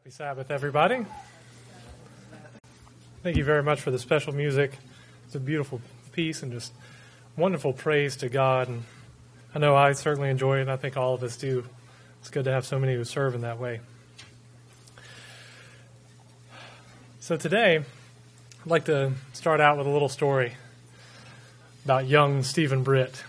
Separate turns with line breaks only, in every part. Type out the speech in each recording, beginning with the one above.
Happy Sabbath, everybody. Thank you very much for the special music. It's a beautiful piece and just wonderful praise to God. And I know I certainly enjoy it, and I think all of us do. It's good to have so many who serve in that way. So today, I'd like to start out with a little story about young Stephen Britt.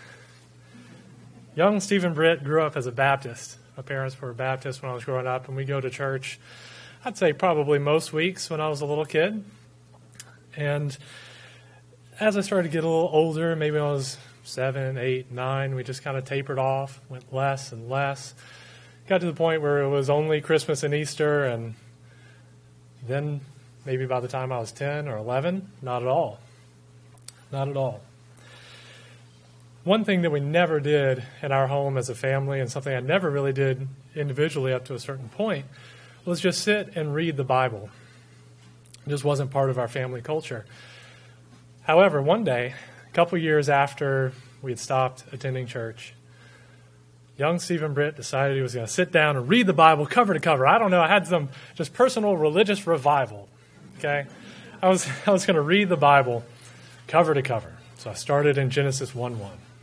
Young Stephen Britt grew up as a Baptist. My parents were Baptists when I was growing up, and we go to church, I'd say probably most weeks when I was a little kid. And as I started to get a little older, maybe when I was 7, 8, 9, we just kind of tapered off, went less and less. Got to the point where it was only Christmas and Easter, and then maybe by the time I was 10 or 11, not at all. Not at all. One thing that we never did in our home as a family, and something I never really did individually up to a certain point, was just sit and read the Bible. It just wasn't part of our family culture. However, one day, a couple years after we had stopped attending church, young Stephen Britt decided he was going to sit down and read the Bible cover to cover. I don't know, I had some just personal religious revival. Okay, I was going to read the Bible cover to cover. So I started in Genesis 1:1.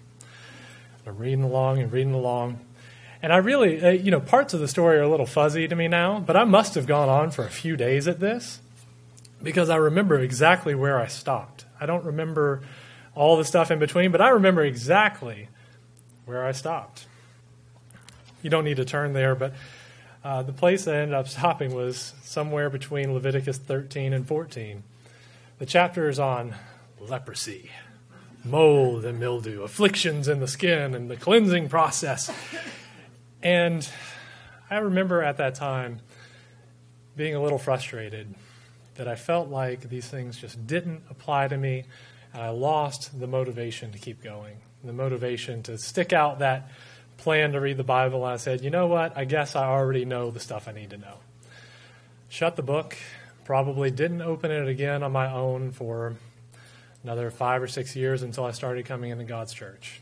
I'm reading along. And I really, parts of the story are a little fuzzy to me now, but I must have gone on for a few days at this because I remember exactly where I stopped. I don't remember all the stuff in between, but I remember exactly where I stopped. You don't need to turn there, but the place I ended up stopping was somewhere between Leviticus 13 and 14. The chapter is on leprosy, mold and mildew, afflictions in the skin, and the cleansing process. And I remember at that time being a little frustrated that I felt like these things just didn't apply to me, and I lost the motivation to keep going, the motivation to stick out that plan to read the Bible. And I said, you know what, I guess I already know the stuff I need to know. Shut the book, probably didn't open it again on my own for another 5 or 6 years until I started coming into God's church.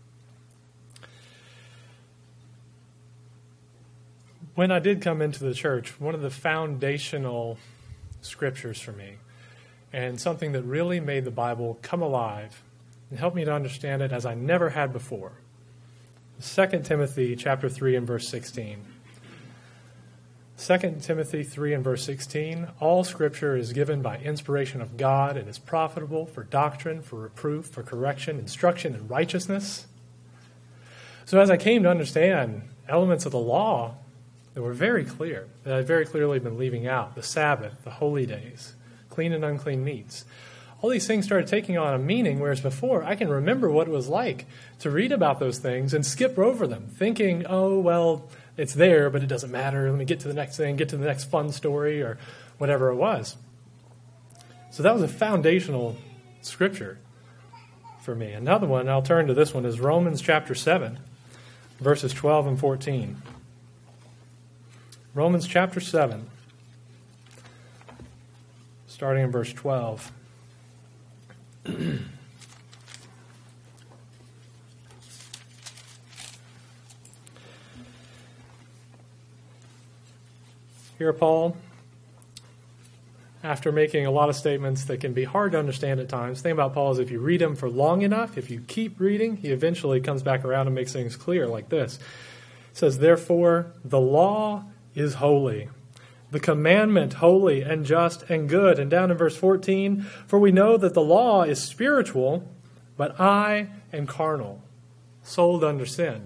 When I did come into the church, one of the foundational scriptures for me, and something that really made the Bible come alive and helped me to understand it as I never had before, 2 Timothy chapter 3 and verse 16. 2 Timothy 3 and verse 16, all Scripture is given by inspiration of God and is profitable for doctrine, for reproof, for correction, instruction, and righteousness. So as I came to understand elements of the law that were very clear, that I'd very clearly been leaving out, the Sabbath, the holy days, clean and unclean meats, all these things started taking on a meaning, whereas before I can remember what it was like to read about those things and skip over them, thinking, oh, well, it's there, but it doesn't matter. Let me get to the next thing, get to the next fun story or whatever it was. So that was a foundational scripture for me. Another one, I'll turn to this one, is Romans chapter 7, verses 12 and 14. Romans chapter 7, starting in verse 12. Here, Paul, after making a lot of statements that can be hard to understand at times, the thing about Paul is if you read him for long enough, if you keep reading, he eventually comes back around and makes things clear like this. It says, therefore, the law is holy, the commandment holy and just and good. And down in verse 14, for we know that the law is spiritual, but I am carnal, sold under sin.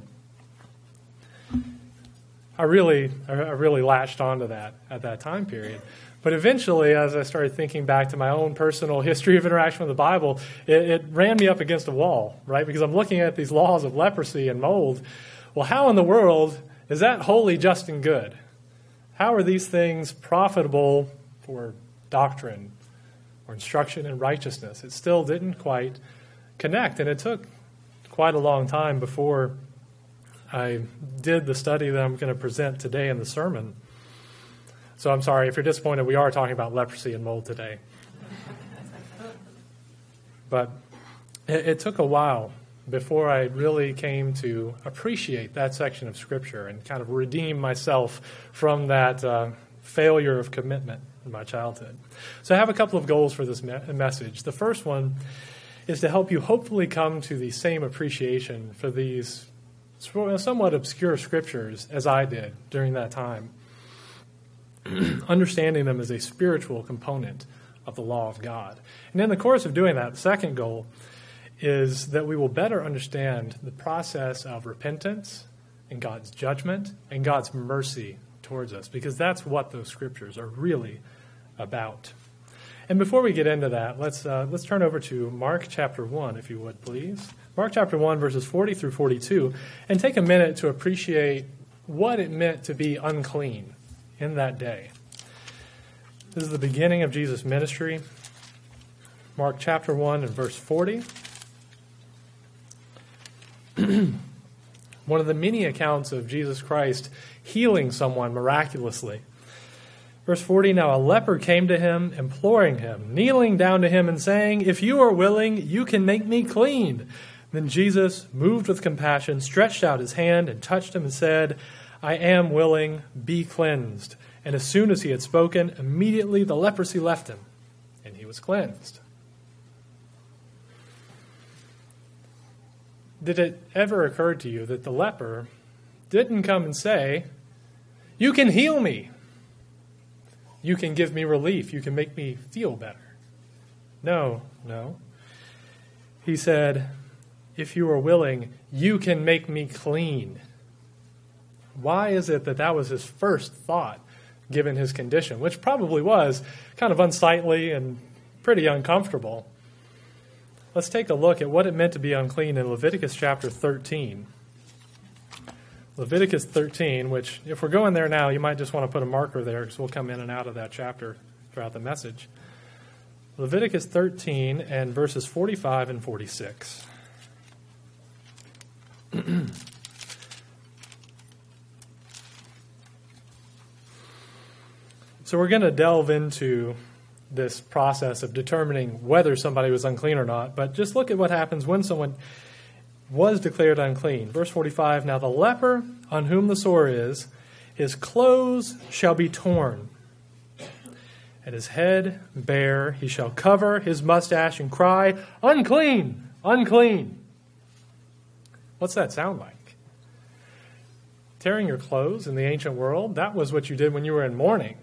I really latched onto that at that time period. But eventually, as I started thinking back to my own personal history of interaction with the Bible, it ran me up against a wall, right? Because I'm looking at these laws of leprosy and mold. Well, how in the world is that holy, just, and good? How are these things profitable for doctrine or instruction in righteousness? It still didn't quite connect, and it took quite a long time before I did the study that I'm going to present today in the sermon. So I'm sorry if you're disappointed, we are talking about leprosy and mold today. But it took a while before I really came to appreciate that section of Scripture and kind of redeem myself from that failure of commitment in my childhood. So I have a couple of goals for this message. The first one is to help you hopefully come to the same appreciation for these somewhat obscure scriptures as I did during that time, understanding them as a spiritual component of the law of God. And in the course of doing that, the second goal is that we will better understand the process of repentance and God's judgment and God's mercy towards us, because that's what those scriptures are really about. And before we get into that, let's turn over to Mark chapter 1, if you would, please. Mark chapter 1, verses 40 through 42, and take a minute to appreciate what it meant to be unclean in that day. This is the beginning of Jesus' ministry. Mark chapter 1 and verse 40. One of the many accounts of Jesus Christ healing someone miraculously. Verse 40, now a leper came to him, imploring him, kneeling down to him and saying, if you are willing, you can make me clean. Then Jesus, moved with compassion, stretched out his hand and touched him and said, I am willing, be cleansed. And as soon as he had spoken, immediately the leprosy left him, and he was cleansed. Did it ever occur to you that the leper didn't come and say, you can heal me, you can give me relief, you can make me feel better? No. He said, if you are willing, you can make me clean. Why is it that was his first thought, given his condition, which probably was kind of unsightly and pretty uncomfortable? Let's take a look at what it meant to be unclean in Leviticus chapter 13. Leviticus 13, which if we're going there now, you might just want to put a marker there because we'll come in and out of that chapter throughout the message. Leviticus 13 and verses 45 and 46. So we're going to delve into this process of determining whether somebody was unclean or not, but just look at what happens when someone was declared unclean. Verse 45, now the leper on whom the sore is, his clothes shall be torn, and his head bare. He shall cover his mustache and cry, unclean, unclean. What's that sound like? Tearing your clothes in the ancient world, that was what you did when you were in mourning.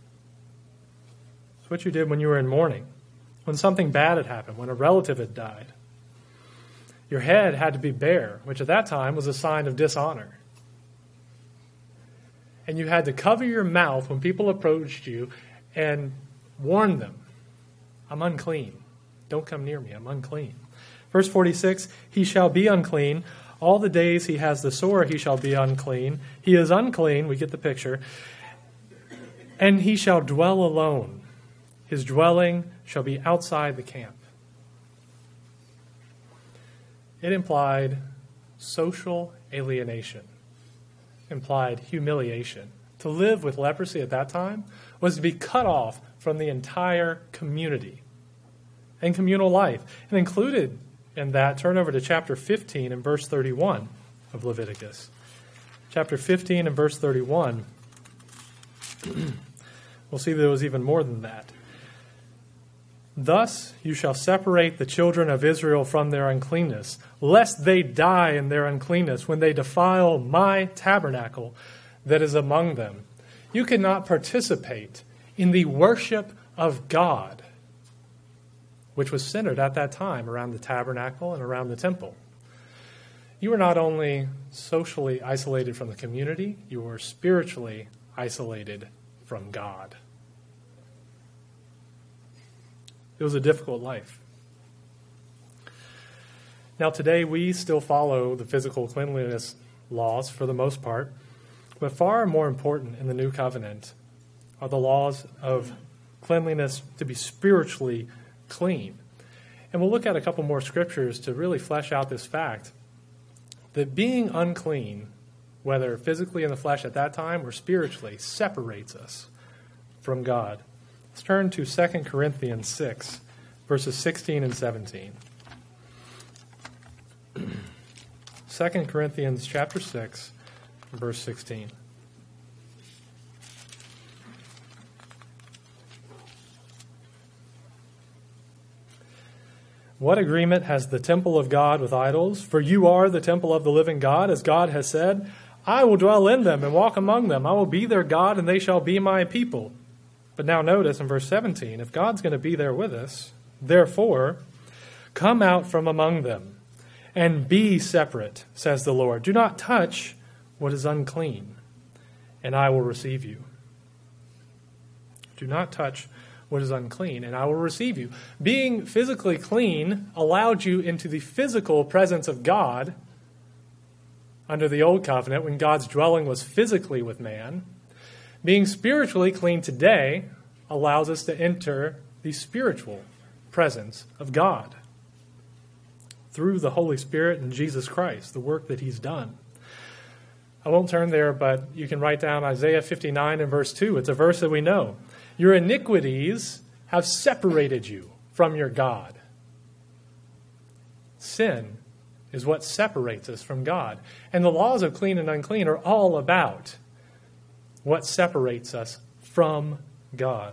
It's what you did when you were in mourning, when something bad had happened, when a relative had died. Your head had to be bare, which at that time was a sign of dishonor. And you had to cover your mouth when people approached you and warn them, I'm unclean. Don't come near me. I'm unclean. Verse 46, he shall be unclean. All the days he has the sore, he shall be unclean. He is unclean. We get the picture. And he shall dwell alone. His dwelling shall be outside the camp. It implied social alienation, implied humiliation. To live with leprosy at that time was to be cut off from the entire community and communal life. And included in that, turn over to chapter 15 and verse 31 of Leviticus. Chapter 15 and verse 31, we'll see that it was even more than that. Thus you shall separate the children of Israel from their uncleanness, lest they die in their uncleanness when they defile my tabernacle that is among them. You cannot participate in the worship of God, which was centered at that time around the tabernacle and around the temple. You were not only socially isolated from the community, you were spiritually isolated from God. It was a difficult life. Now today we still follow the physical cleanliness laws for the most part, but far more important in the new covenant are the laws of cleanliness to be spiritually clean. And we'll look at a couple more scriptures to really flesh out this fact that being unclean, whether physically in the flesh at that time or spiritually, separates us from God. Let's turn to 2 Corinthians 6, verses 16 and 17. 2 Corinthians chapter 6, verse 16. What agreement has the temple of God with idols? For you are the temple of the living God, as God has said, I will dwell in them and walk among them. I will be their God, and they shall be my people. But now notice in verse 17, if God's going to be there with us, therefore, come out from among them and be separate, says the Lord. Do not touch what is unclean, and I will receive you. Do not touch what is unclean, and I will receive you. Being physically clean allowed you into the physical presence of God under the old covenant when God's dwelling was physically with man. Being spiritually clean today allows us to enter the spiritual presence of God through the Holy Spirit and Jesus Christ, the work that he's done. I won't turn there, but you can write down Isaiah 59 and verse 2. It's a verse that we know. Your iniquities have separated you from your God. Sin is what separates us from God. And the laws of clean and unclean are all about what separates us from God.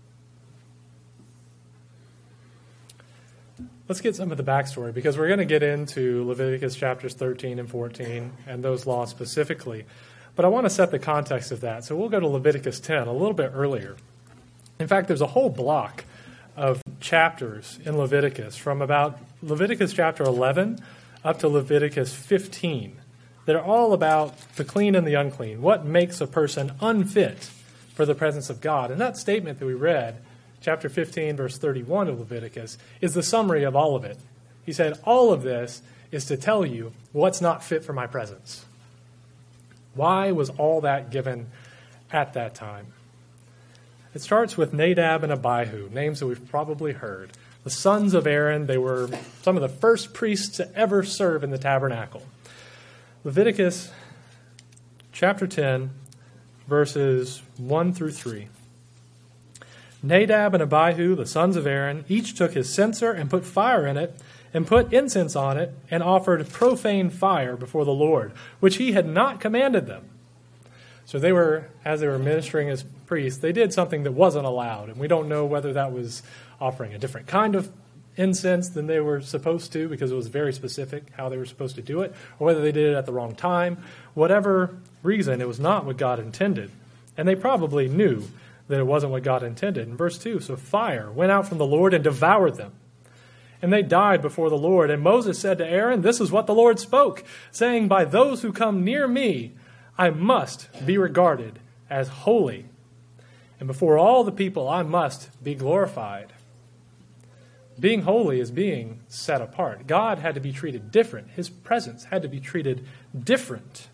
Let's get some of the backstory, because we're going to get into Leviticus chapters 13 and 14 and those laws specifically. But I want to set the context of that. So we'll go to Leviticus 10 a little bit earlier. In fact, there's a whole block of chapters in Leviticus from about Leviticus chapter 11 up to Leviticus 15 that are all about the clean and the unclean, what makes a person unfit for the presence of God. And that statement that we read, chapter 15, verse 31 of Leviticus, is the summary of all of it. He said, all of this is to tell you what's not fit for my presence. Why was all that given at that time? It starts with Nadab and Abihu, names that we've probably heard. The sons of Aaron, they were some of the first priests to ever serve in the tabernacle. Leviticus chapter 10, verses 1 through 3. Nadab and Abihu, the sons of Aaron, each took his censer and put fire in it, and put incense on it, and offered profane fire before the Lord, which he had not commanded them. So they were, as they were ministering as priests, they did something that wasn't allowed. And we don't know whether that was offering a different kind of incense than they were supposed to, because it was very specific how they were supposed to do it, or whether they did it at the wrong time. Whatever reason, it was not what God intended. And they probably knew that it wasn't what God intended. In verse 2, so fire went out from the Lord and devoured them. And they died before the Lord. And Moses said to Aaron, this is what the Lord spoke, saying, by those who come near me, I must be regarded as holy. And before all the people, I must be glorified. Being holy is being set apart. God had to be treated different. His presence had to be treated different.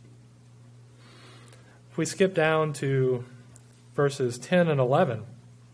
If we skip down to verses 10 and 11,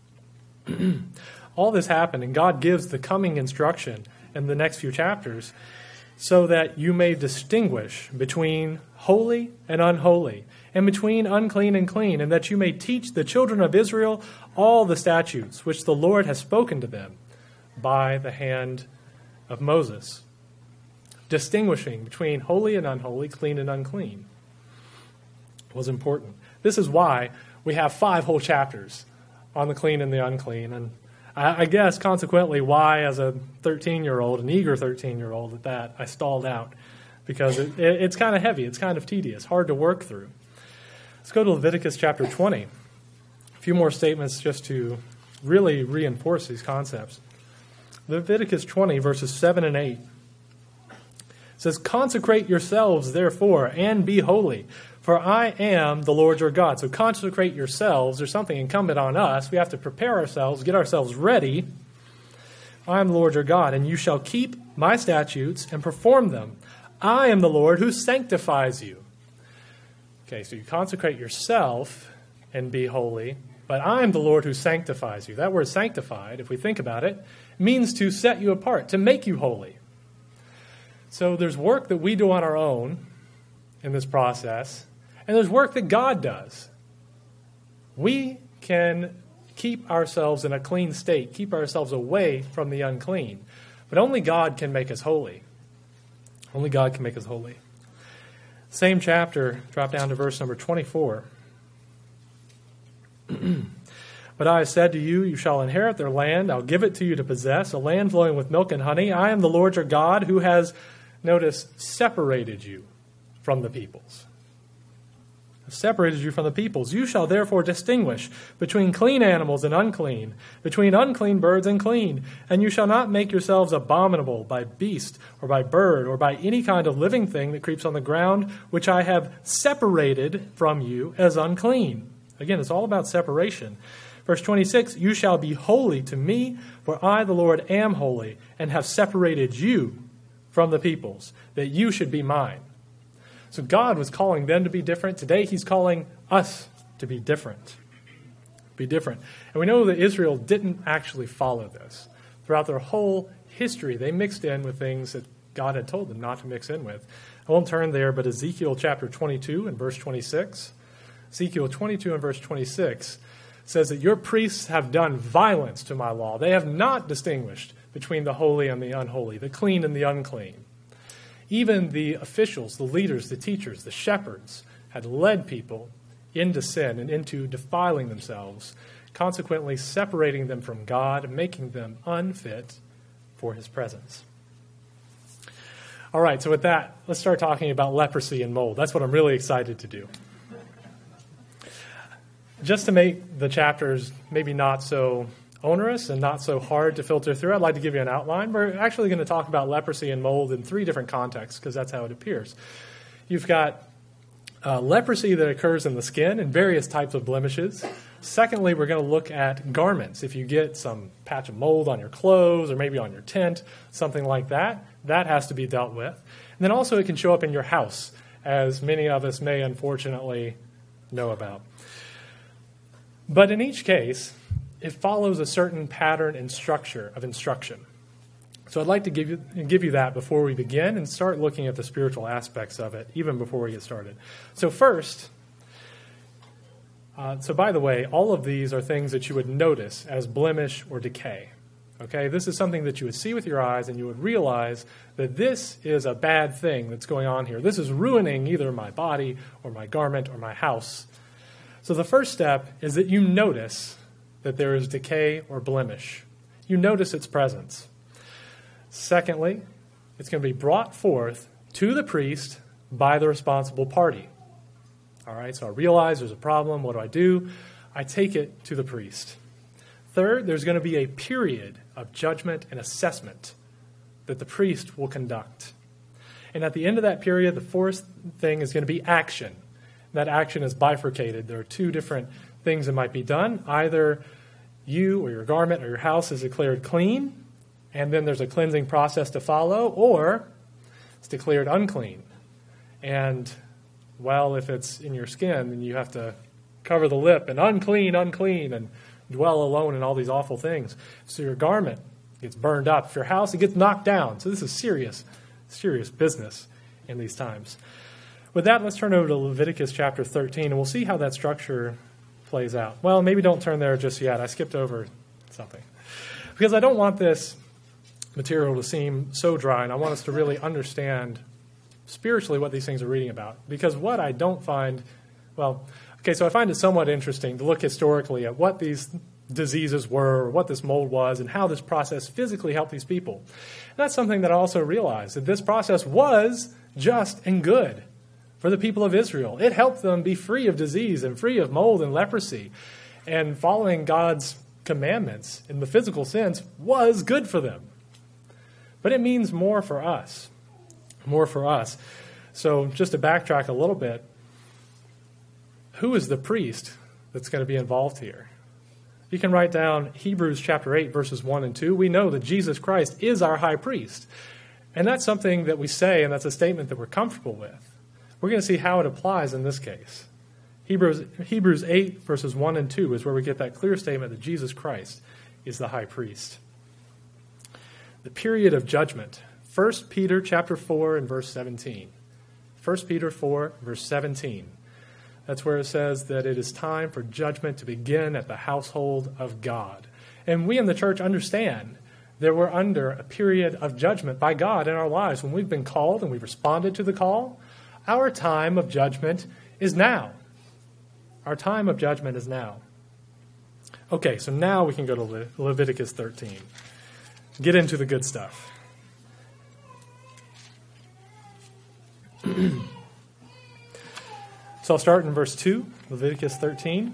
all this happened, and God gives the coming instruction in the next few chapters so that you may distinguish between holy and unholy, and between unclean and clean, and that you may teach the children of Israel all the statutes which the Lord has spoken to them by the hand of Moses. Distinguishing between holy and unholy, clean and unclean was important. This is why we have 5 whole chapters on the clean and the unclean, and I guess, consequently, why, as a 13-year-old, an eager 13-year-old at that, I stalled out. Because it's kind of heavy. It's kind of tedious, hard to work through. Let's go to Leviticus chapter 20. A few more statements just to really reinforce these concepts. Leviticus 20, verses 7 and 8. It says, consecrate yourselves, therefore, and be holy, for I am the Lord your God. So consecrate yourselves. There's something incumbent on us. We have to prepare ourselves, get ourselves ready. I am the Lord your God, and you shall keep my statutes and perform them. I am the Lord who sanctifies you. Okay, so you consecrate yourself and be holy, but I am the Lord who sanctifies you. That word sanctified, if we think about it, means to set you apart, to make you holy. So there's work that we do on our own in this process, and there's work that God does. We can keep ourselves in a clean state, keep ourselves away from the unclean, but only God can make us holy. Only God can make us holy. Same chapter, drop down to verse number 24. But I have said to you, you shall inherit their land. I'll give it to you to possess, a land flowing with milk and honey. I am the Lord your God who has, notice, separated you from the peoples. Separated you from the peoples. You shall therefore distinguish between clean animals and unclean, between unclean birds and clean. And you shall not make yourselves abominable by beast or by bird or by any kind of living thing that creeps on the ground, which I have separated from you as unclean. Again, it's all about separation. Verse 26, you shall be holy to me, for I, the Lord, am holy, and have separated you from the peoples, that you should be mine. So God was calling them to be different. Today he's calling us to be different. Be different. And we know that Israel didn't actually follow this. Throughout their whole history, they mixed in with things that God had told them not to mix in with. I won't turn there, but Ezekiel chapter 22 and verse 26. Ezekiel 22 and verse 26 says that your priests have done violence to my law. They have not distinguished between the holy and the unholy, the clean and the unclean. Even the officials, the leaders, the teachers, the shepherds had led people into sin and into defiling themselves, consequently separating them from God and making them unfit for his presence. All right, so with that, let's start talking about leprosy and mold. That's what I'm really excited to do. Just to make the chapters maybe not so onerous and not so hard to filter through, I'd like to give you an outline. We're actually going to talk about leprosy and mold in 3 different contexts because that's how it appears. You've got leprosy that occurs in the skin and various types of blemishes. Secondly, we're going to look at garments. If you get some patch of mold on your clothes or maybe on your tent, something like that, that has to be dealt with. And then also it can show up in your house, as many of us may unfortunately know about. But in each case, it follows a certain pattern and structure of instruction. So I'd like to give you that before we begin and start looking at the spiritual aspects of it, even before we get started. So first, by the way, all of these are things that you would notice as blemish or decay. Okay, this is something that you would see with your eyes and you would realize that this is a bad thing that's going on here. This is ruining either my body or my garment or my house. So the first step is that you notice that there is decay or blemish. You notice its presence. Secondly, it's going to be brought forth to the priest by the responsible party. All right, so I realize there's a problem. What do? I take it to the priest. Third, there's going to be a period of judgment and assessment that the priest will conduct. And at the end of that period, the fourth thing is going to be action. That action is bifurcated. There are 2 different things that might be done. Either you or your garment or your house is declared clean, and then there's a cleansing process to follow, or it's declared unclean. And, well, if it's in your skin, then you have to cover the lip and unclean, and dwell alone in all these awful things. So your garment gets burned up. If your house, it gets knocked down. So this is serious business in these times. With that, let's turn over to Leviticus chapter 13, and we'll see how that structure plays out. Well, maybe don't turn there just yet. I skipped over something. Because I don't want this material to seem so dry, and I want us to really understand spiritually what these things are reading about. Because what I don't find, so I find it somewhat interesting to look historically at what these diseases were, or what this mold was, and how this process physically helped these people. And that's something that I also realized, that this process was just and good for the people of Israel. It helped them be free of disease and free of mold and leprosy. And following God's commandments in the physical sense was good for them. But it means more for us. More for us. So just to backtrack a little bit, who is the priest that's going to be involved here? You can write down Hebrews chapter 8, verses 1 and 2. We know that Jesus Christ is our high priest. And that's something that we say, and that's a statement that we're comfortable with. We're going to see how it applies in this case. Hebrews 8, verses 1 and 2 is where we get that clear statement that Jesus Christ is the high priest. The period of judgment. 1 Peter chapter 4 and verse 17. 1 Peter 4, verse 17. That's where it says that it is time for judgment to begin at the household of God. And we in the church understand that we're under a period of judgment by God in our lives. When we've been called and we've responded to the call, our time of judgment is now. Our time of judgment is now. Okay, so now we can go to Leviticus 13. Get into the good stuff. So I'll start in verse 2, Leviticus 13.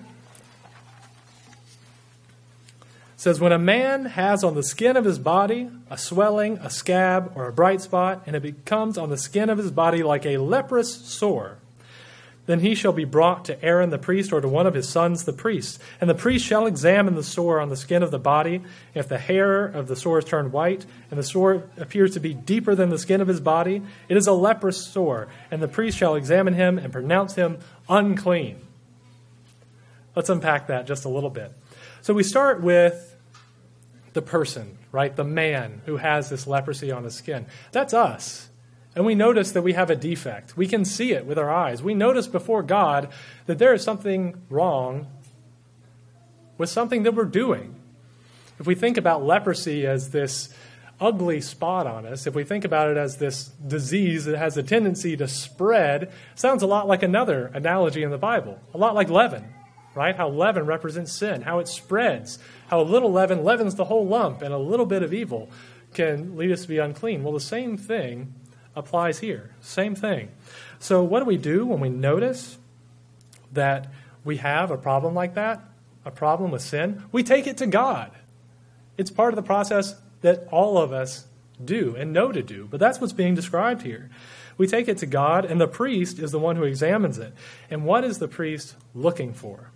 It says, when a man has on the skin of his body a swelling, a scab, or a bright spot, and it becomes on the skin of his body like a leprous sore, then he shall be brought to Aaron the priest or to one of his sons the priest. And the priest shall examine the sore on the skin of the body. If the hair of the sore is turned white, and the sore appears to be deeper than the skin of his body, it is a leprous sore, and the priest shall examine him and pronounce him unclean. Let's unpack that just a little bit. So we start with the person, right? The man who has this leprosy on his skin. That's us. And we notice that we have a defect. We can see it with our eyes. We notice before God that there is something wrong with something that we're doing. If we think about leprosy as this ugly spot on us, if we think about it as this disease that has a tendency to spread, it sounds a lot like another analogy in the Bible, a lot like leaven, right? How leaven represents sin, how it spreads, how a little leaven leavens the whole lump, and a little bit of evil can lead us to be unclean. Well, the same thing applies here. Same thing. So what do we do when we notice that we have a problem like that, a problem with sin? We take it to God. It's part of the process that all of us do and know to do. But that's what's being described here. We take it to God, and the priest is the one who examines it. And what is the priest looking for?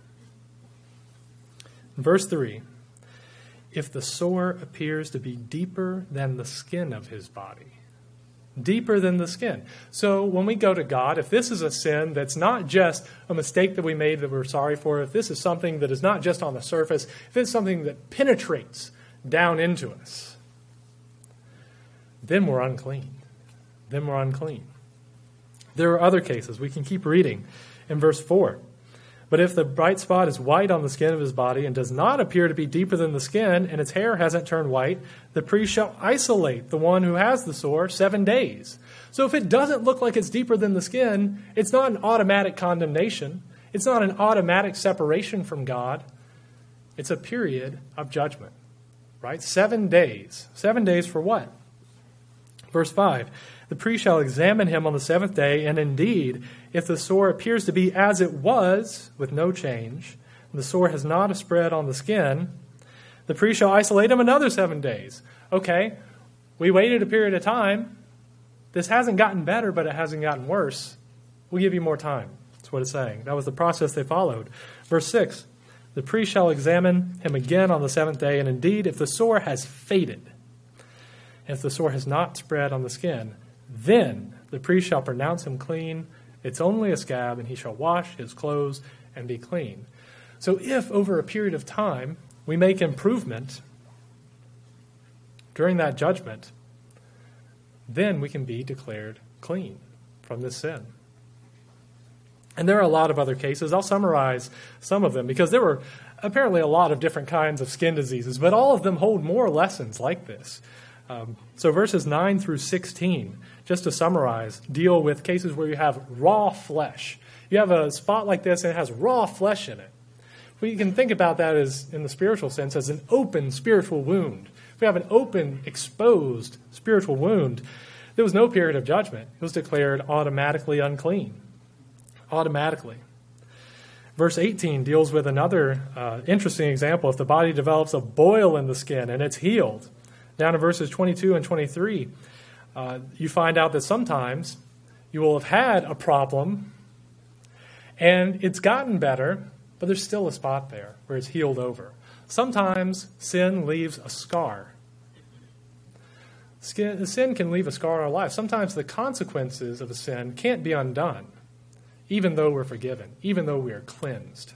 Verse 3, if the sore appears to be deeper than the skin of his body. Deeper than the skin. So when we go to God, if this is a sin that's not just a mistake that we made that we're sorry for, if this is something that is not just on the surface, if it's something that penetrates down into us, then we're unclean. Then we're unclean. There are other cases. We can keep reading in verse 4. But if the bright spot is white on the skin of his body and does not appear to be deeper than the skin, and its hair hasn't turned white, the priest shall isolate the one who has the sore 7 days. So if it doesn't look like it's deeper than the skin, it's not an automatic condemnation. It's not an automatic separation from God. It's a period of judgment, right? 7 days. 7 days for what? Verse 5, the priest shall examine him on the seventh day, and indeed, if the sore appears to be as it was, with no change, and the sore has not spread on the skin, the priest shall isolate him another 7 days. Okay, we waited a period of time. This hasn't gotten better, but it hasn't gotten worse. We'll give you more time. That's what it's saying. That was the process they followed. Verse 6, the priest shall examine him again on the seventh day, and indeed, if the sore has faded, if the sore has not spread on the skin, then the priest shall pronounce him clean. It's only a scab, and he shall wash his clothes and be clean. So if over a period of time we make improvement during that judgment, then we can be declared clean from this sin. And there are a lot of other cases. I'll summarize some of them because there were apparently a lot of different kinds of skin diseases, but all of them hold more lessons like this. So verses 9 through 16, just to summarize, deal with cases where you have raw flesh. You have a spot like this and it has raw flesh in it. We can think about that as, in the spiritual sense, as an open spiritual wound. If we have an open, exposed spiritual wound, there was no period of judgment. It was declared automatically unclean. Automatically. Verse 18 deals with another interesting example. If the body develops a boil in the skin and it's healed, down in verses 22 and 23, you find out that sometimes you will have had a problem and it's gotten better, but there's still a spot there where it's healed over. Sometimes sin leaves a scar. Sin can leave a scar in our life. Sometimes the consequences of a sin can't be undone, even though we're forgiven, even though we are cleansed.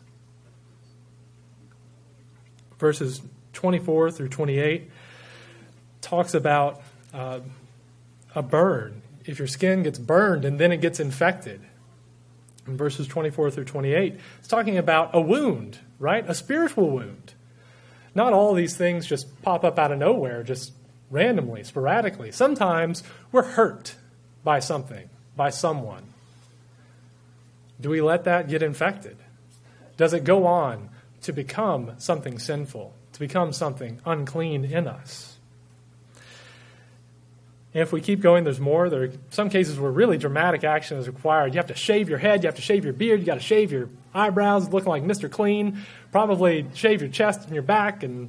Verses 24 through 28 talks about a burn. If your skin gets burned and then it gets infected. In verses 24 through 28, it's talking about a wound, right? A spiritual wound. Not all of these things just pop up out of nowhere, just randomly, sporadically. Sometimes we're hurt by something, by someone. Do we let that get infected? Does it go on to become something sinful, to become something unclean in us. And if we keep going, there's more. There are some cases where really dramatic action is required. You have to shave your head, you have to shave your beard, you got to shave your eyebrows, looking like Mr. Clean, probably shave your chest and your back, and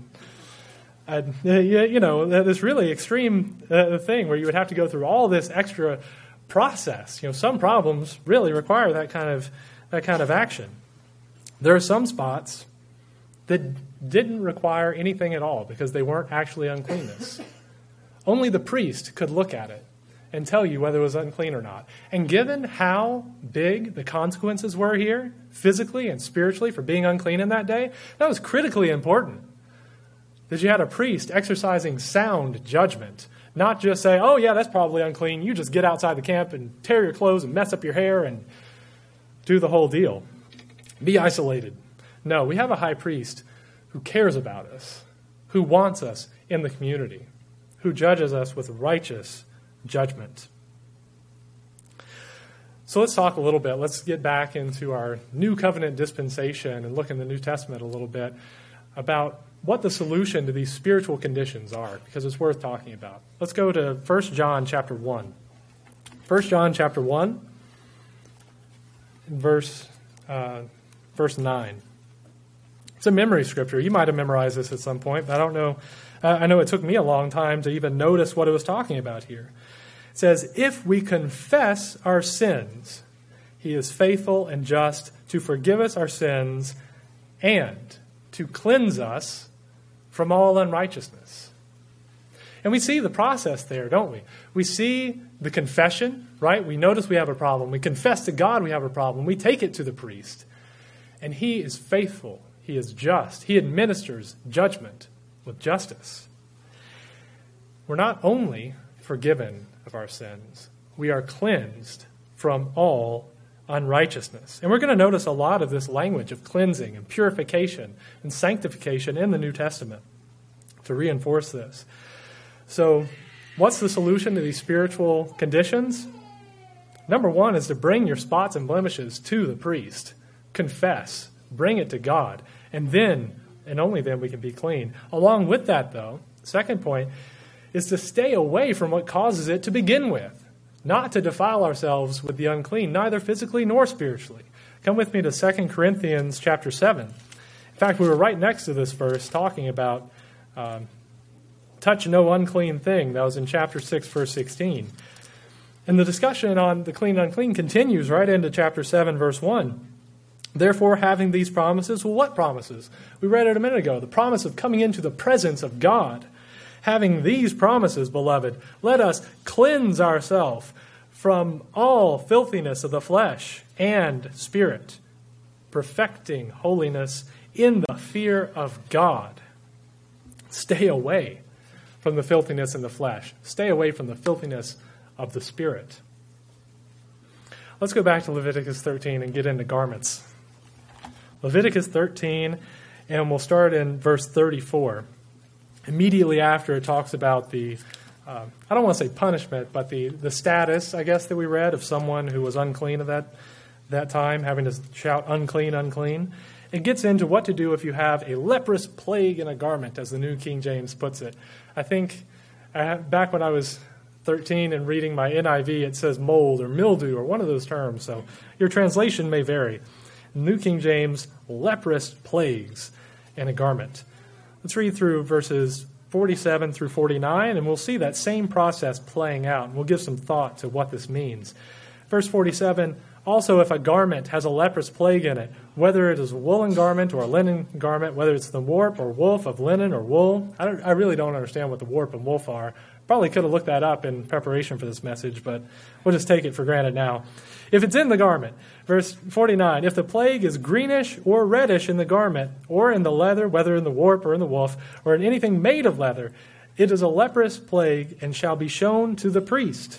this really extreme thing where you would have to go through all this extra process. Some problems really require that kind of action. There are some spots that didn't require anything at all because they weren't actually uncleanness. Only the priest could look at it and tell you whether it was unclean or not. And given how big the consequences were here, physically and spiritually, for being unclean in that day, that was critically important. That you had a priest exercising sound judgment, not just say, oh yeah, that's probably unclean. You just get outside the camp and tear your clothes and mess up your hair and do the whole deal. Be isolated. No, we have a high priest who cares about us, who wants us in the community, who judges us with righteous judgment. So let's talk a little bit. Let's get back into our New Covenant dispensation and look in the New Testament a little bit about what the solution to these spiritual conditions are, because it's worth talking about. Let's go to 1 John chapter 1. 1 John chapter 1, verse 9. It's a memory scripture. You might have memorized this at some point, but I don't know. I know it took me a long time to even notice what it was talking about here. It says, if we confess our sins, he is faithful and just to forgive us our sins and to cleanse us from all unrighteousness. And we see the process there, don't we? We see the confession, right? We notice we have a problem. We confess to God we have a problem. We take it to the priest. And he is faithful. He is just. He administers judgment with justice. We're not only forgiven of our sins, we are cleansed from all unrighteousness. And we're going to notice a lot of this language of cleansing and purification and sanctification in the New Testament to reinforce this. So, what's the solution to these spiritual conditions? Number one is to bring your spots and blemishes to the priest. Confess. Bring it to God. And then, and only then, we can be clean. Along with that, though, second point is to stay away from what causes it to begin with. Not to defile ourselves with the unclean, neither physically nor spiritually. Come with me to 2 Corinthians chapter 7. In fact, we were right next to this verse talking about touch no unclean thing. That was in chapter 6, verse 16. And the discussion on the clean and unclean continues right into chapter 7, verse 1. Therefore, having these promises, well, what promises? We read it a minute ago. The promise of coming into the presence of God. Having these promises, beloved, let us cleanse ourselves from all filthiness of the flesh and spirit, perfecting holiness in the fear of God. Stay away from the filthiness in the flesh. Stay away from the filthiness of the spirit. Let's go back to Leviticus 13 and get into garments. Leviticus 13, and we'll start in verse 34. Immediately after it talks about the, I don't want to say punishment, but the status, I guess, that we read of someone who was unclean at that time, having to shout, unclean, unclean. It gets into what to do if you have a leprous plague in a garment, as the New King James puts it. I think back when I was 13 and reading my NIV, it says mold or mildew or one of those terms. So your translation may vary. New King James, leprous plagues in a garment. Let's read through verses 47 through 49, and we'll see that same process playing out. And we'll give some thought to what this means. Verse 47, also if a garment has a leprous plague in it, whether it is a woolen garment or a linen garment, whether it's the warp or woof of linen or wool. I really don't understand what the warp and woof are. Probably could have looked that up in preparation for this message, but we'll just take it for granted now. If it's in the garment, verse 49, if the plague is greenish or reddish in the garment, or in the leather, whether in the warp or in the woof, or in anything made of leather, it is a leprous plague and shall be shown to the priest.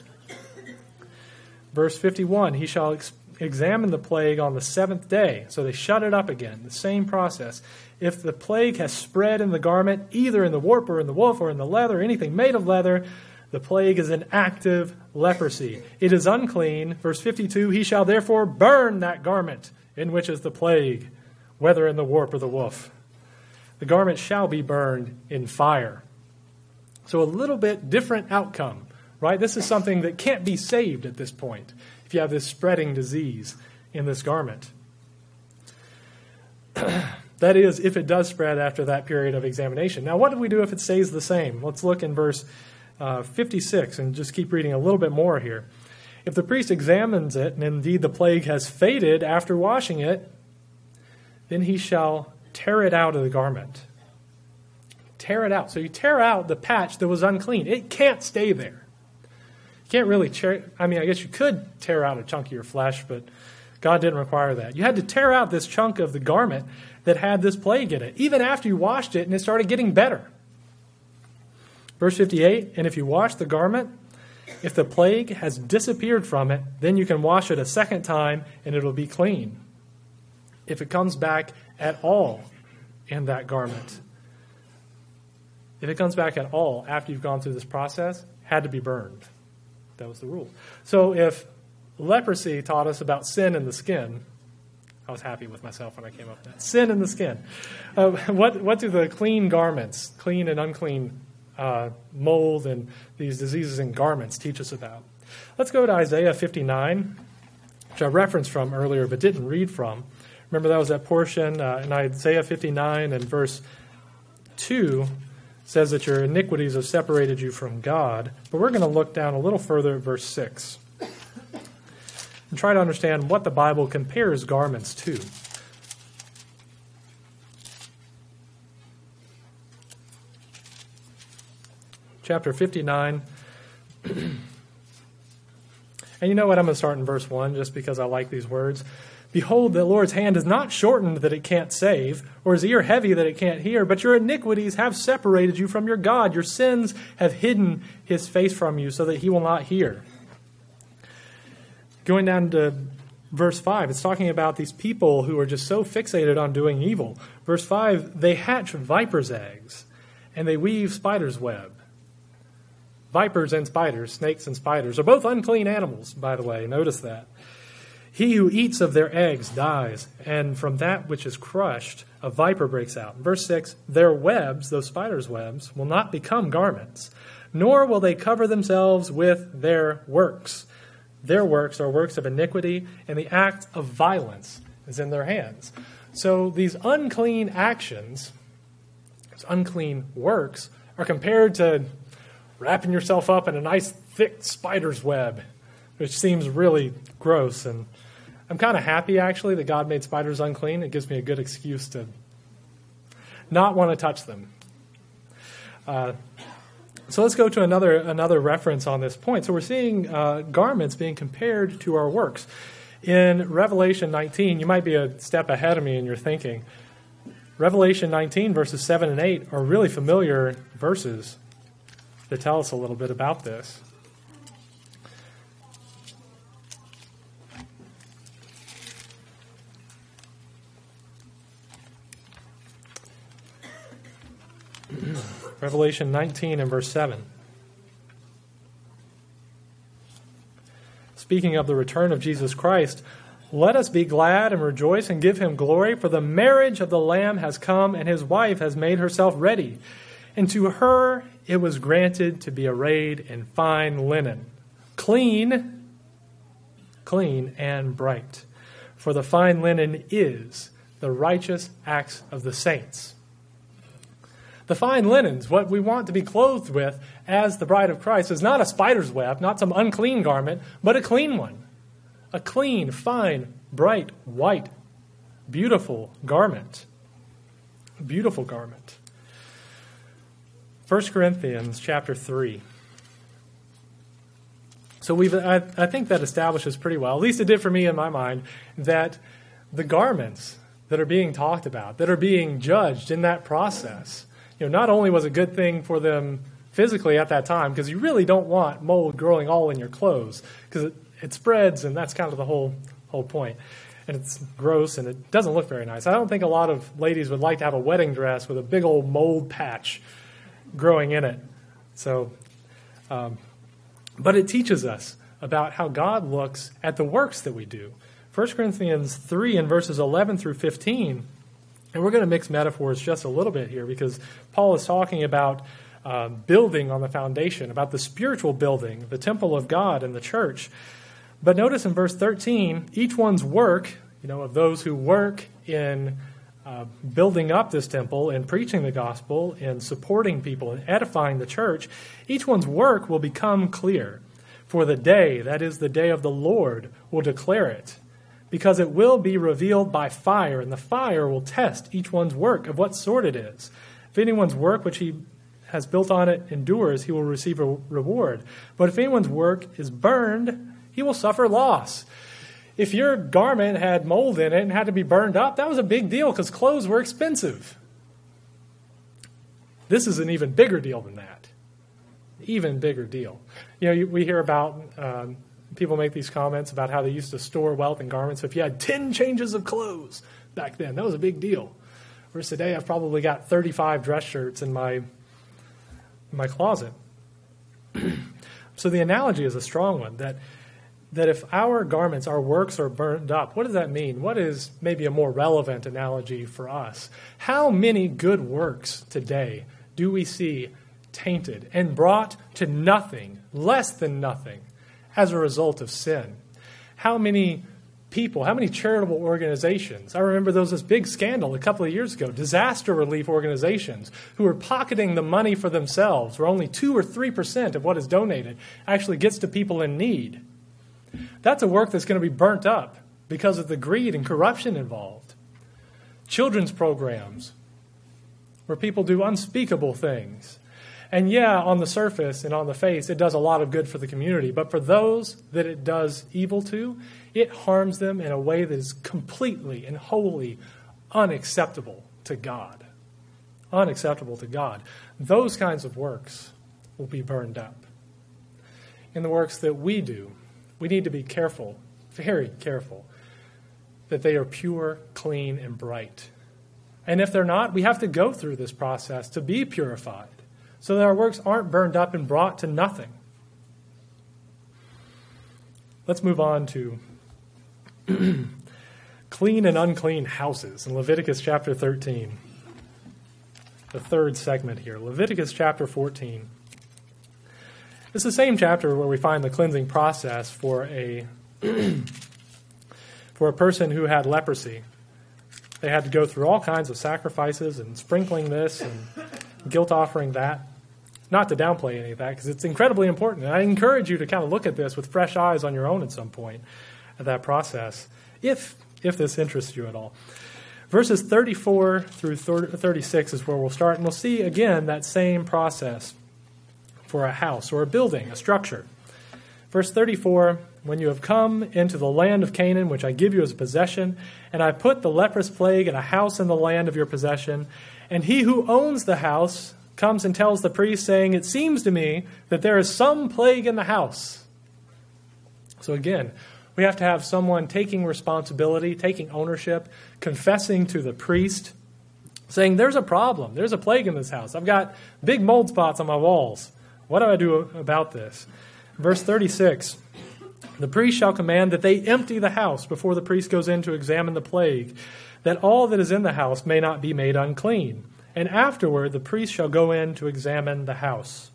Verse 51, he shall examine the plague on the seventh day. So they shut it up again, the same process. If the plague has spread in the garment, either in the warp or in the woof or in the leather, anything made of leather, the plague is an active leprosy. It is unclean. Verse 52, he shall therefore burn that garment in which is the plague whether in the warp or the woof. The garment shall be burned in fire. So a little bit different outcome, right? This is something that can't be saved at this point if you have this spreading disease in this garment. That is, if it does spread after that period of examination. Now, what do we do if it stays the same? Let's look in verse 56 and just keep reading a little bit more here. If the priest examines it, and indeed the plague has faded after washing it, then he shall tear it out of the garment. Tear it out. So you tear out the patch that was unclean. It can't stay there. You can't really I guess you could tear out a chunk of your flesh, but God didn't require that. You had to tear out this chunk of the garment that had this plague in it, even after you washed it and it started getting better. Verse 58, and if you wash the garment, if the plague has disappeared from it, then you can wash it a second time and it'll be clean. If it comes back at all in that garment, if it comes back at all after you've gone through this process, had to be burned. That was the rule. So if leprosy taught us about sin in the skin, I was happy with myself when I came up with that. Sin in the skin. What do the clean garments, clean and unclean mold and these diseases in garments teach us about? Let's go to Isaiah 59, which I referenced from earlier but didn't read from. Remember that was that portion in Isaiah 59 and verse 2 says that your iniquities have separated you from God. But we're going to look down a little further at verse 6 and try to understand what the Bible compares garments to. Chapter 59. And you know what? I'm going to start in verse 1 just because I like these words. Behold, the Lord's hand is not shortened that it can't save, or his ear heavy that it can't hear, but your iniquities have separated you from your God. Your sins have hidden his face from you so that he will not hear. Going down to verse 5, it's talking about these people who are just so fixated on doing evil. Verse 5, they hatch viper's eggs, and they weave spider's web. Vipers and spiders, snakes and spiders, are both unclean animals, by the way. Notice that. He who eats of their eggs dies, and from that which is crushed, a viper breaks out. Verse 6, their webs, those spiders' webs, will not become garments, nor will they cover themselves with their works. Their works are works of iniquity, and the act of violence is in their hands. So these unclean actions, these unclean works, are compared to wrapping yourself up in a nice thick spider's web, which seems really gross. And I'm kind of happy, actually, that God made spiders unclean. It gives me a good excuse to not want to touch them. So let's go to another reference on this point. So we're seeing garments being compared to our works. In Revelation 19, you might be a step ahead of me in your thinking. Revelation 19, verses 7 and 8 are really familiar verses that tell us a little bit about this. Revelation 19 and verse 7. Speaking of the return of Jesus Christ, let us be glad and rejoice and give him glory, for the marriage of the Lamb has come, and his wife has made herself ready. And to her it was granted to be arrayed in fine linen, clean and bright. For the fine linen is the righteous acts of the saints. The fine linens, what we want to be clothed with as the bride of Christ, is not a spider's web, not some unclean garment, but a clean one. A clean, fine, bright, white, beautiful garment. A beautiful garment. 1 Corinthians chapter 3. So I think that establishes pretty well, at least it did for me in my mind, that the garments that are being talked about, that are being judged in that process, not only was it a good thing for them physically at that time, because you really don't want mold growing all in your clothes, because it spreads, and that's kind of the whole point. And it's gross, and it doesn't look very nice. I don't think a lot of ladies would like to have a wedding dress with a big old mold patch growing in it. So, but it teaches us about how God looks at the works that we do. 1 Corinthians 3 in verses 11 through 15 And we're going to mix metaphors just a little bit here because Paul is talking about building on the foundation, about the spiritual building, the temple of God and the church. But notice in verse 13, each one's work, of those who work in building up this temple and preaching the gospel and supporting people and edifying the church, each one's work will become clear. For the day, that is the day of the Lord, will declare it, because it will be revealed by fire, and the fire will test each one's work of what sort it is. If anyone's work which he has built on it endures, he will receive a reward. But if anyone's work is burned, he will suffer loss. If your garment had mold in it and had to be burned up, that was a big deal because clothes were expensive. This is an even bigger deal than that. Even bigger deal. We hear about people make these comments about how they used to store wealth in garments. If you had 10 changes of clothes back then, that was a big deal. Whereas today, I've probably got 35 dress shirts in my closet. So the analogy is a strong one, that if our garments, our works are burned up, what does that mean? What is maybe a more relevant analogy for us? How many good works today do we see tainted and brought to nothing, less than nothing, as a result of sin? How many people, how many charitable organizations? I remember there was this big scandal a couple of years ago, disaster relief organizations who were pocketing the money for themselves, where only 2 or 3% of what is donated actually gets to people in need. That's a work that's going to be burnt up because of the greed and corruption involved. Children's programs where people do unspeakable things. And on the surface and on the face, it does a lot of good for the community. But for those that it does evil to, it harms them in a way that is completely and wholly unacceptable to God. Unacceptable to God. Those kinds of works will be burned up. In the works that we do, we need to be careful, very careful, that they are pure, clean, and bright. And if they're not, we have to go through this process to be purified, so that our works aren't burned up and brought to nothing. Let's move on to clean and unclean houses in Leviticus chapter 13. The third segment here, Leviticus chapter 14. It's the same chapter where we find the cleansing process for a person who had leprosy. They had to go through all kinds of sacrifices and sprinkling this and guilt offering that. Not to downplay any of that, because it's incredibly important. And I encourage you to kind of look at this with fresh eyes on your own at some point of that process, if this interests you at all. Verses 34 through 36 is where we'll start, and we'll see again that same process for a house or a building, a structure. Verse 34, when you have come into the land of Canaan, which I give you as a possession, and I put the leprous plague in a house in the land of your possession, and he who owns the house comes and tells the priest, saying, it seems to me that there is some plague in the house. So again, we have to have someone taking responsibility, taking ownership, confessing to the priest, saying, there's a problem, there's a plague in this house. I've got big mold spots on my walls. What do I do about this? Verse 36, the priest shall command that they empty the house before the priest goes in to examine the plague, that all that is in the house may not be made unclean. And afterward the priest shall go in to examine the house.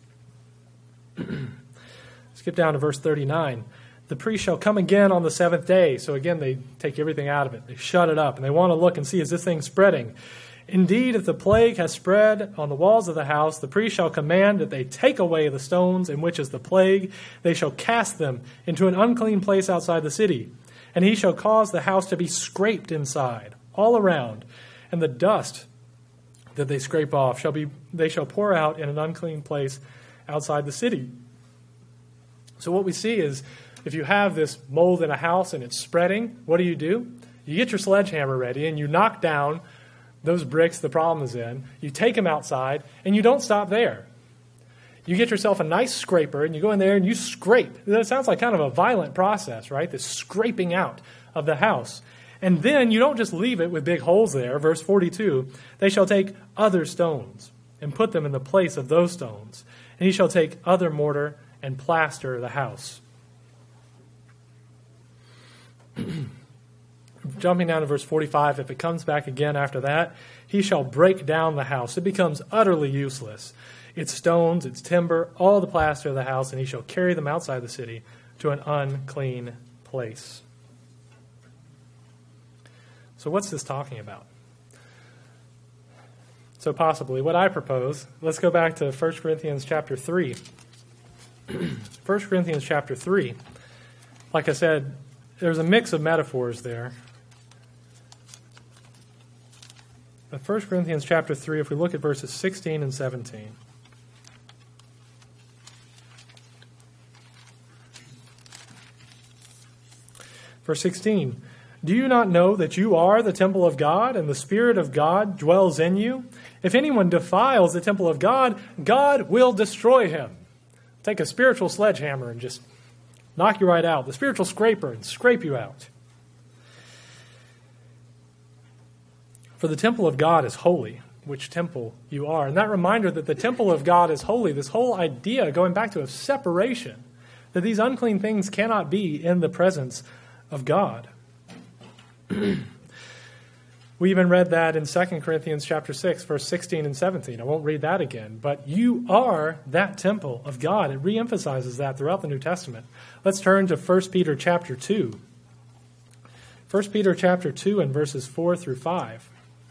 Skip down to verse 39. The priest shall come again on the seventh day. So again, they take everything out of it. They shut it up, and they want to look and see, is this thing spreading? Indeed, if the plague has spread on the walls of the house, the priest shall command that they take away the stones in which is the plague. They shall cast them into an unclean place outside the city. And he shall cause the house to be scraped inside, all around. And the dust that they scrape off they shall pour out in an unclean place outside the city. So what we see is, if you have this mold in a house and it's spreading, what do? You get your sledgehammer ready and you knock down those bricks the problem is in. You take them outside, and you don't stop there. You get yourself a nice scraper, and you go in there and you scrape. That sounds like kind of a violent process, right? This scraping out of the house. And then you don't just leave it with big holes there. Verse 42, they shall take other stones and put them in the place of those stones. And he shall take other mortar and plaster the house. Jumping down to verse 45, if it comes back again after that, he shall break down the house. It becomes utterly useless. Its stones, its timber, all the plaster of the house, and he shall carry them outside the city to an unclean place. So what's this talking about? So possibly what I propose, let's go back to 1 Corinthians chapter 3. 1 Corinthians chapter 3. Like I said, there's a mix of metaphors there. But 1 Corinthians chapter 3, if we look at verses 16 and 17. Verse 16, do you not know that you are the temple of God, and the Spirit of God dwells in you? If anyone defiles the temple of God, God will destroy him. Take a spiritual sledgehammer and just knock you right out. The spiritual scraper and scrape you out. For the temple of God is holy, which temple you are. And that reminder that the temple of God is holy, this whole idea going back to a separation, that these unclean things cannot be in the presence of God. We even read that in 2 Corinthians chapter 6, verse 16 and 17. I won't read that again, but you are that temple of God. It reemphasizes that throughout the New Testament. Let's turn to 1 Peter chapter 2. 1 Peter chapter 2 and verses 4 through 5.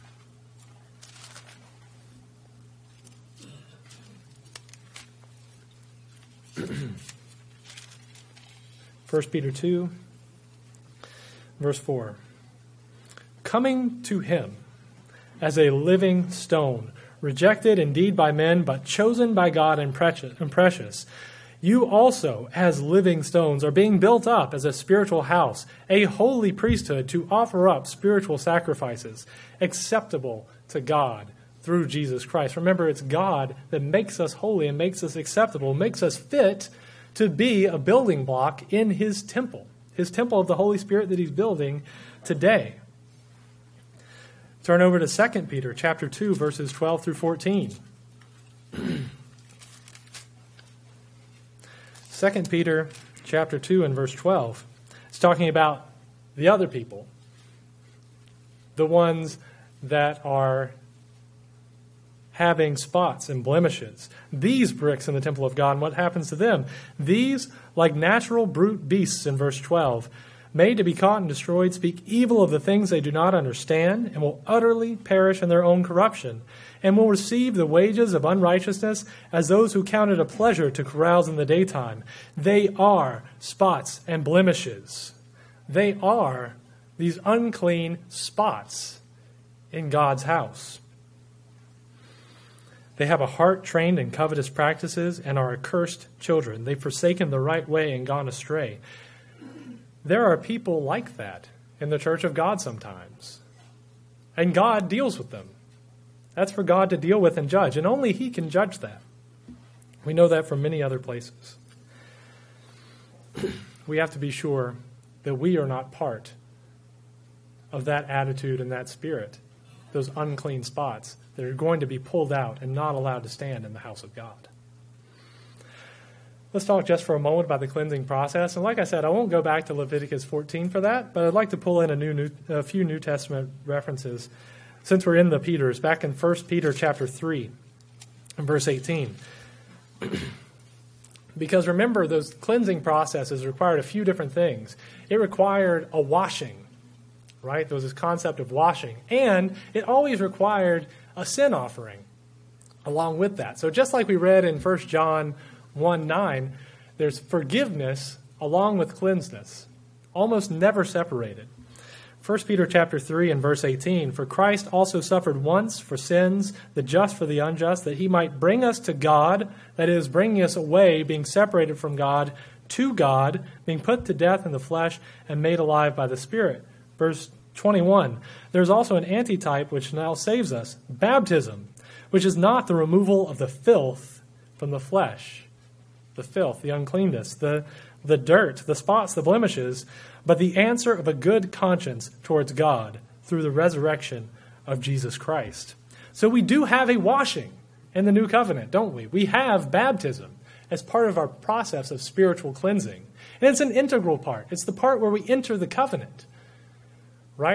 1 Peter 2, verse 4. Coming to him as a living stone, rejected indeed by men, but chosen by God and precious, you also, as living stones, are being built up as a spiritual house, a holy priesthood to offer up spiritual sacrifices acceptable to God through Jesus Christ. Remember, it's God that makes us holy and makes us acceptable, makes us fit to be a building block in his temple of the Holy Spirit that he's building today. Turn over to 2 Peter chapter 2, verses 12 through 14. 2 Peter chapter 2 and verse 12. It's talking about the other people, the ones that are having spots and blemishes. These bricks in the temple of God, and what happens to them? These, like natural brute beasts in verse 12, made to be caught and destroyed, speak evil of the things they do not understand, and will utterly perish in their own corruption, and will receive the wages of unrighteousness as those who count it a pleasure to carouse in the daytime. They are spots and blemishes. They are these unclean spots in God's house. They have a heart trained in covetous practices and are accursed children. They've forsaken the right way and gone astray. There are people like that in the church of God sometimes. And God deals with them. That's for God to deal with and judge. And only he can judge that. We know that from many other places. We have to be sure that we are not part of that attitude and that spirit, those unclean spots that are going to be pulled out and not allowed to stand in the house of God. Let's talk just for a moment about the cleansing process. And like I said, I won't go back to Leviticus 14 for that, but I'd like to pull in a few New Testament references since we're in the Peters, back in 1 Peter chapter 3 and verse 18. Because remember, those cleansing processes required a few different things. It required a washing, right? There was this concept of washing. And it always required a sin offering along with that. So just like we read in 1 John 1:9, there's forgiveness along with cleansedness, almost never separated. 1 Peter chapter 3 and verse 18, for Christ also suffered once for sins, the just for the unjust, that he might bring us to God, that is, bringing us away, being separated from God, to God, being put to death in the flesh and made alive by the Spirit. Verse 21, there's also an antitype which now saves us, baptism, which is not the removal of the filth from the flesh, the filth, the uncleanness, the dirt, the spots, the blemishes, but the answer of a good conscience towards God through the resurrection of Jesus Christ. So we do have a washing in the new covenant, don't we? We have baptism as part of our process of spiritual cleansing. And it's an integral part. It's the part where we enter the covenant, right?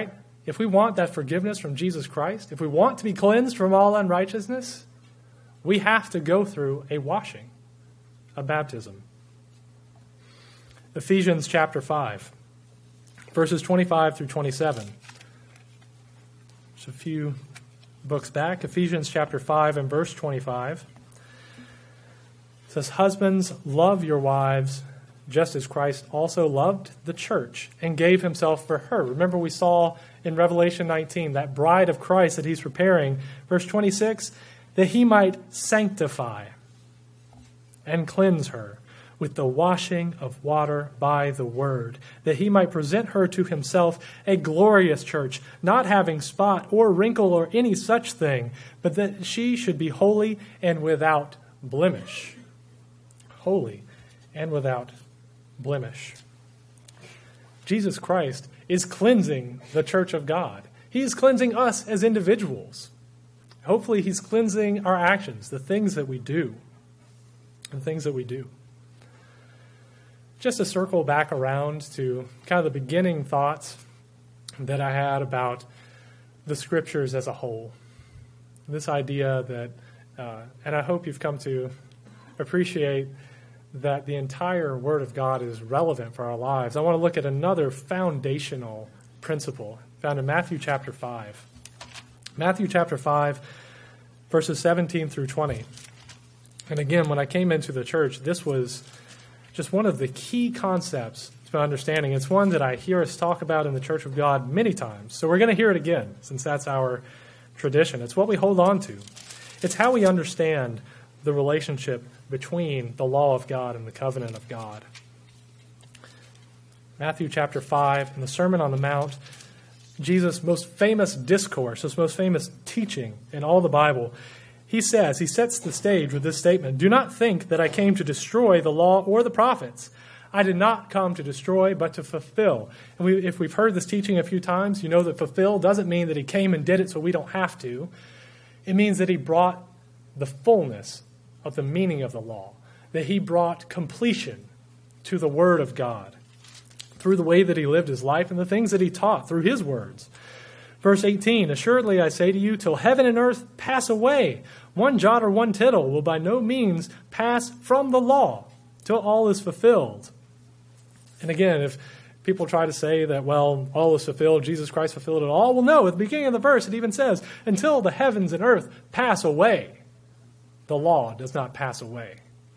if we want that forgiveness from Jesus Christ, if we want to be cleansed from all unrighteousness, we have to go through a washing, a baptism. Ephesians chapter 5, verses 25 through 27. Just a few books back. Ephesians chapter 5 and verse 25. It says, "Husbands, love your wives, just as Christ also loved the church and gave himself for her." Remember, we saw in Revelation 19, that bride of Christ that he's preparing. Verse 26, that he might sanctify and cleanse her with the washing of water by the word, that he might present her to himself a glorious church, not having spot or wrinkle or any such thing, but that she should be holy and without blemish. Holy and without blemish. Jesus Christ is cleansing the church of God. He is cleansing us as individuals. Hopefully he's cleansing our actions, the things that we do. The things that we do. Just to circle back around to kind of the beginning thoughts that I had about the scriptures as a whole. This idea that, and I hope you've come to appreciate that the entire Word of God is relevant for our lives. I want to look at another foundational principle found in Matthew chapter 5. Matthew chapter 5, verses 17 through 20. And again, when I came into the church, this was just one of the key concepts to understanding. It's one that I hear us talk about in the Church of God many times. So we're going to hear it again, since that's our tradition. It's what we hold on to. It's how we understand the relationship between the law of God and the covenant of God. Matthew chapter 5, in the Sermon on the Mount, Jesus' most famous discourse, his most famous teaching in all the Bible, he sets the stage with this statement, "Do not think that I came to destroy the law or the prophets. I did not come to destroy, but to fulfill." And if we've heard this teaching a few times, you know that fulfill doesn't mean that he came and did it so we don't have to. It means that he brought the fullness of the meaning of the law, that he brought completion to the Word of God through the way that he lived his life and the things that he taught through his words. Verse 18, "Assuredly I say to you, till heaven and earth pass away, one jot or one tittle will by no means pass from the law till all is fulfilled." And again, if people try to say that, well, all is fulfilled, Jesus Christ fulfilled it all, well, no, at the beginning of the verse it even says, until the heavens and earth pass away, the law does not pass away.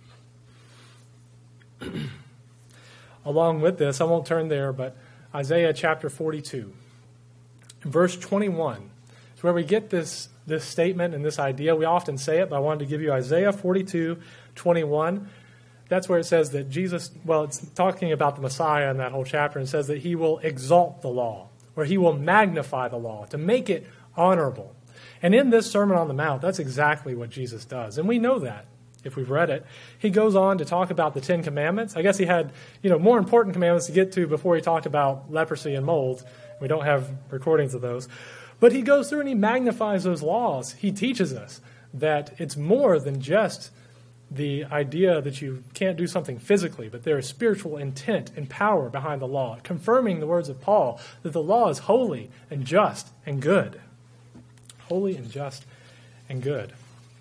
Along with this, I won't turn there, but Isaiah chapter 42, verse 21 is where we get this statement and this idea. We often say it, but I wanted to give you Isaiah 42:21. That's where it says that Jesus, well, it's talking about the Messiah in that whole chapter, and says that he will exalt the law, or he will magnify the law to make it honorable. And in this Sermon on the Mount, that's exactly what Jesus does. And we know that if we've read it. He goes on to talk about the 10 Commandments. I guess he had, more important commandments to get to before he talked about leprosy and mold. We don't have recordings of those. But he goes through and he magnifies those laws. He teaches us that it's more than just the idea that you can't do something physically, but there is spiritual intent and power behind the law, confirming the words of Paul that the law is holy and just and good. Holy and just and good.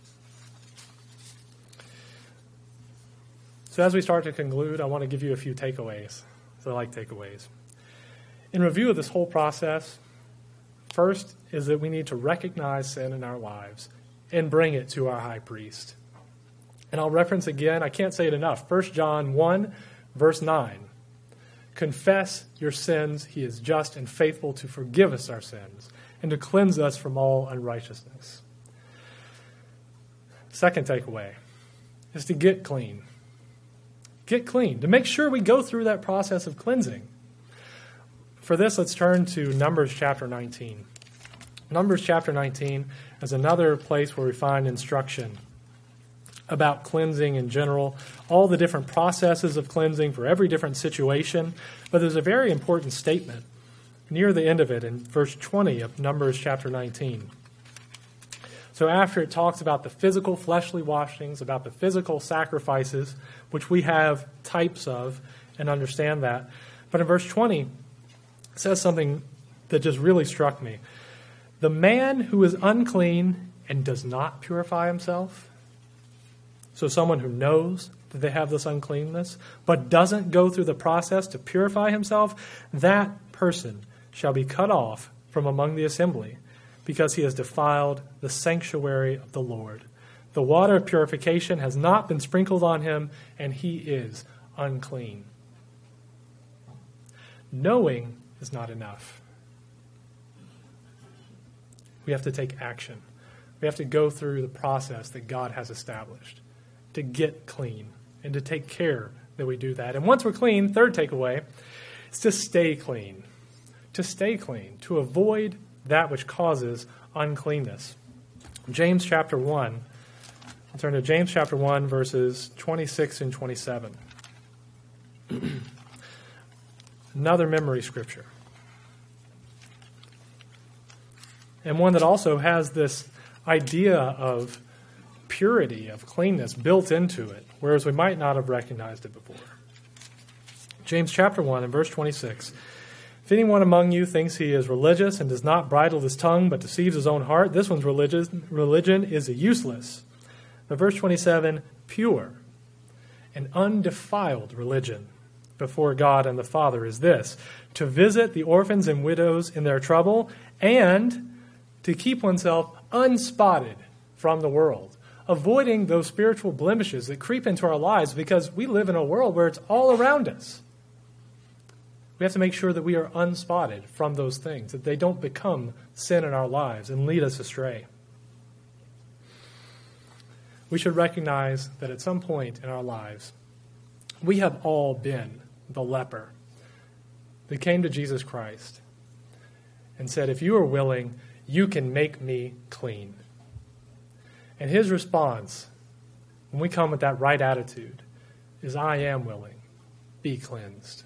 So as we start to conclude, I want to give you a few takeaways. So I like takeaways. In review of this whole process, first is that we need to recognize sin in our lives and bring it to our high priest. And I'll reference again, I can't say it enough, 1 John 1, verse 9. Confess your sins. He is just and faithful to forgive us our sins and to cleanse us from all unrighteousness. Second takeaway is to get clean. Get clean, to make sure we go through that process of cleansing. For this, let's turn to Numbers chapter 19. Numbers chapter 19 is another place where we find instruction about cleansing in general, all the different processes of cleansing for every different situation. But there's a very important statement near the end of it in verse 20 of Numbers chapter 19. So after it talks about the physical fleshly washings, about the physical sacrifices, which we have types of and understand that. But in verse 20, it says something that just really struck me. The man who is unclean and does not purify himself, so someone who knows that they have this uncleanness, but doesn't go through the process to purify himself, that person shall be cut off from among the assembly, because he has defiled the sanctuary of the Lord. The water of purification has not been sprinkled on him, and he is unclean. Knowing is not enough. We have to take action. We have to go through the process that God has established to get clean and to take care that we do that. And once we're clean, third takeaway, is to stay clean. To stay clean, to avoid that which causes uncleanness. James chapter 1. I'll turn to James chapter 1, verses 26 and 27. Another memory scripture. And one that also has this idea of purity, of cleanness built into it, whereas we might not have recognized it before. James chapter 1 and verse 26. If anyone among you thinks he is religious and does not bridle his tongue but deceives his own heart, this one's religion is useless. But verse 27, pure and undefiled religion before God and the Father is this, to visit the orphans and widows in their trouble and to keep oneself unspotted from the world, avoiding those spiritual blemishes that creep into our lives because we live in a world where it's all around us. We have to make sure that we are unspotted from those things, that they don't become sin in our lives and lead us astray. We should recognize that at some point in our lives, we have all been the leper that came to Jesus Christ and said, if you are willing, you can make me clean. And his response, when we come with that right attitude, is I am willing, be cleansed.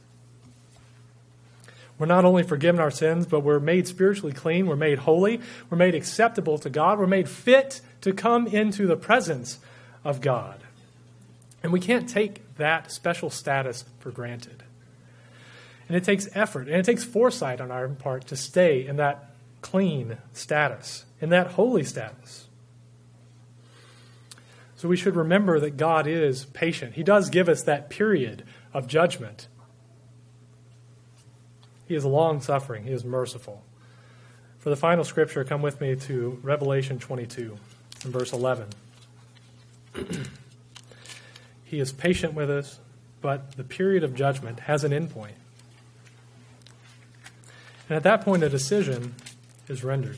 We're not only forgiven our sins, but we're made spiritually clean, we're made holy, we're made acceptable to God, we're made fit to come into the presence of God. And we can't take that special status for granted. And it takes effort, and it takes foresight on our part to stay in that clean status, in that holy status. So we should remember that God is patient. He does give us that period of judgment. He is long-suffering. He is merciful. For the final scripture, come with me to Revelation 22, in verse 11. He is patient with us, but the period of judgment has an endpoint. And at that point, a decision is rendered.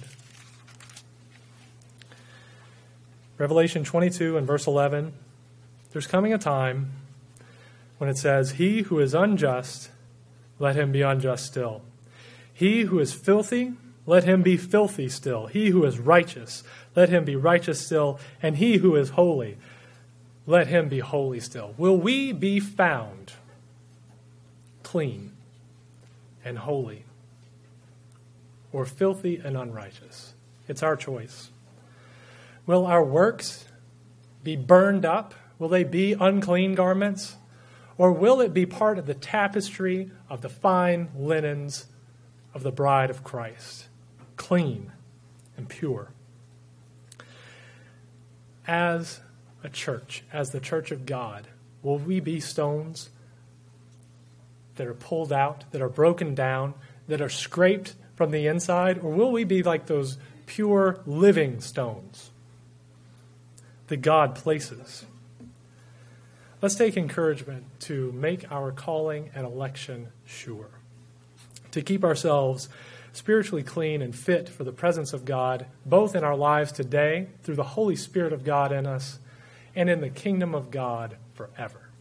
Revelation 22 and verse 11, there's coming a time when it says, he who is unjust, let him be unjust still. He who is filthy, let him be filthy still. He who is righteous, let him be righteous still. And he who is holy, let him be holy still. Will we be found clean and holy, or filthy and unrighteous? It's our choice. Will our works be burned up? Will they be unclean garments? Or will it be part of the tapestry of the fine linens of the bride of Christ, clean and pure? As a church, as the church of God, will we be stones that are pulled out, that are broken down, that are scraped from the inside? Or will we be like those pure living stones that God places? Let's take encouragement to make our calling and election sure, to keep ourselves spiritually clean and fit for the presence of God, both in our lives today, through the Holy Spirit of God in us, and in the kingdom of God forever.